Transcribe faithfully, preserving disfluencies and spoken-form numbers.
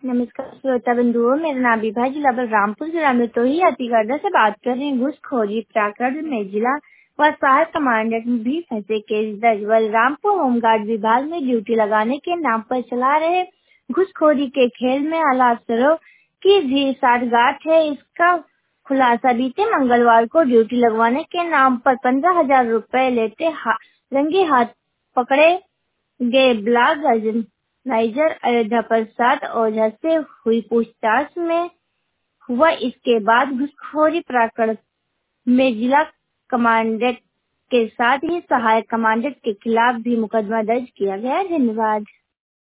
नमस्कार श्रोता बंधुओं, मेरा नाम विभा जिला बलरामपुर जिला में तो ही अतिगढ़ से बात कर रही हूँ। घूसखोरी प्रकरण में जिला व सहायक कमांडेंट भी फंसे। केस दर्ज। बलरामपुर होमगार्ड विभाग में ड्यूटी लगाने के नाम पर चला रहे घूसखोरी के खेल में आला अफसरों की भी साठगांठ है। इसका खुलासा बीते मंगलवार को ड्यूटी लगवाने के नाम पर पंद्रह हजार रूपए लेते हा, रंगे हाथ पकड़े गए ब्लॉक ऑर्गेनाइजर अयोध्या प्रसाद ओझा से हुई पूछताछ में हुआ। इसके बाद घूसखोरी प्रकरण में जिला कमांडेंट के साथ ही सहायक कमांडेंट के खिलाफ भी मुकदमा दर्ज किया गया। धन्यवाद।